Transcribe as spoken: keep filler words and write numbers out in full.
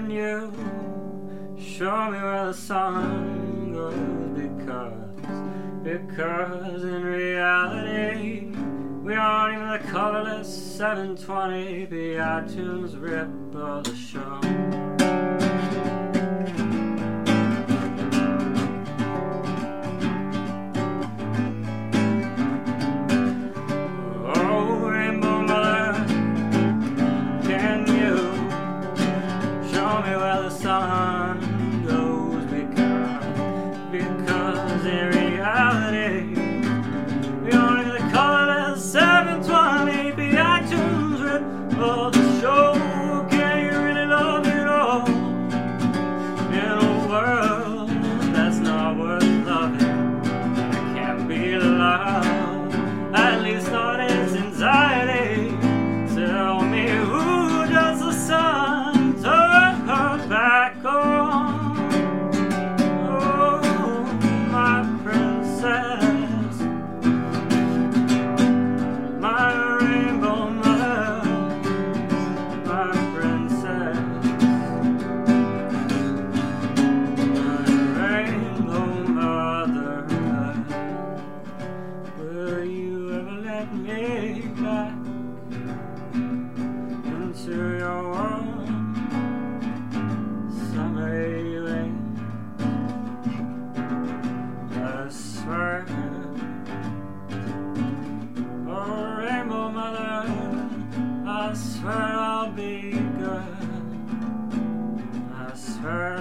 can you show me where the sun goes? Because, because in reality we aren't even the colorless seven twenty p iTunes rip of the show. Sun goes because, because in reality we aren't even the colorless seven twenty p iTunes rip of the show. Can you really love it all in a world that's not worth loving? It can't be loved, at least not its entirety. Tell me, who does the sun turn her back on? Oh, my princess, my rainbow mother, my princess, my rainbow mother. Will you ever let me back into your world? I swear, oh rainbow mother, I swear I'll be good. I swear